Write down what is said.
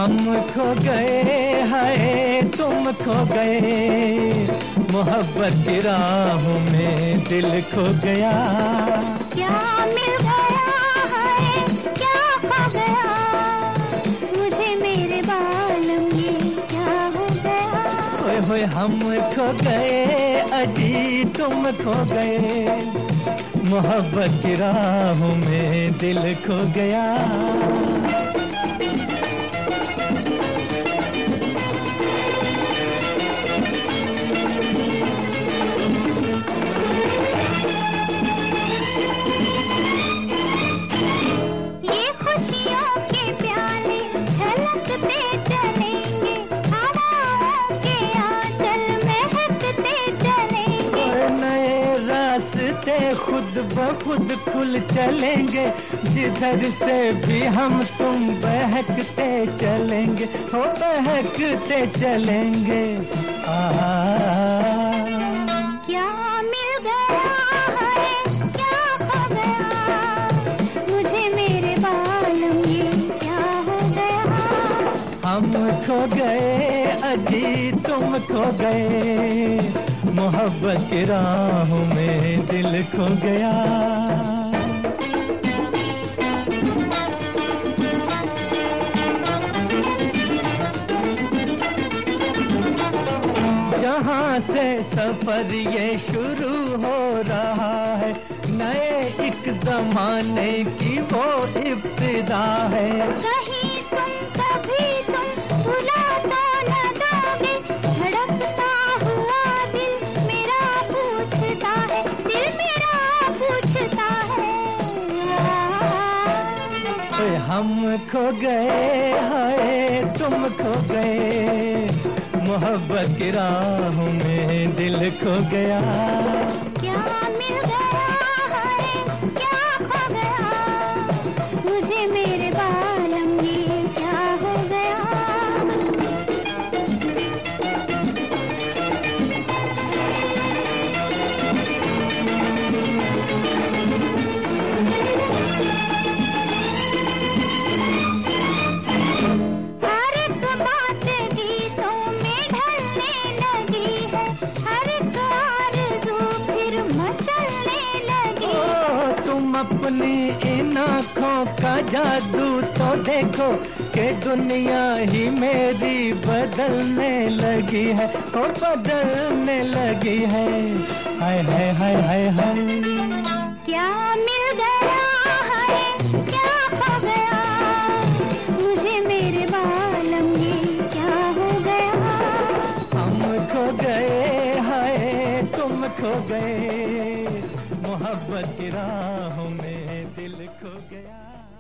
हम खो गए हाय तुम खो गए, मोहब्बत की राहों में दिल खो गया। क्या मिल गया है क्या खो गया, मुझे मेरे बालम ये क्या हो गया। ओए होए हम खो गए अजी तुम खो गए, मोहब्बत की राहों में दिल खो गया। खुद ब खुद खुल चलेंगे, जिधर से भी हम तुम बहकते चलेंगे, हो बहकते चलेंगे। क्या मिल गया है क्या खो गया, मुझे मेरे बालम ये क्या हो गया। हम खो गए अजी तुम खो गए, मोहब्बत की राहों में दिल खो गया। जहाँ से सफर ये शुरू हो रहा है, नए एक जमाने की वो इब्तिदा है। कहीं तुम कभी तुम भुला तो न दोगे, धड़कता हुआ दिल मेरा पूछता है, दिल मेरा पूछता है। हम खो गए हाय तुम खो गए, मोहब्बत की राहों में दिल खो गया। क्या मिल गया है क्या खो गया, मुझे मेरे बालम ये क्या हो गया। अपनी इन आँखों का जादू तो देखो, कि दुनिया ही मेरी बदलने लगी है, ओ बदलने लगी है। हाय हाय हाय हाय हाय। क्या मिल गया है क्या खो गया, मुझे मेरे बालम ये क्या हो गया। हम खो गए हाय तुम खो गए, मोहब्बत की राहों में दिल खो गया।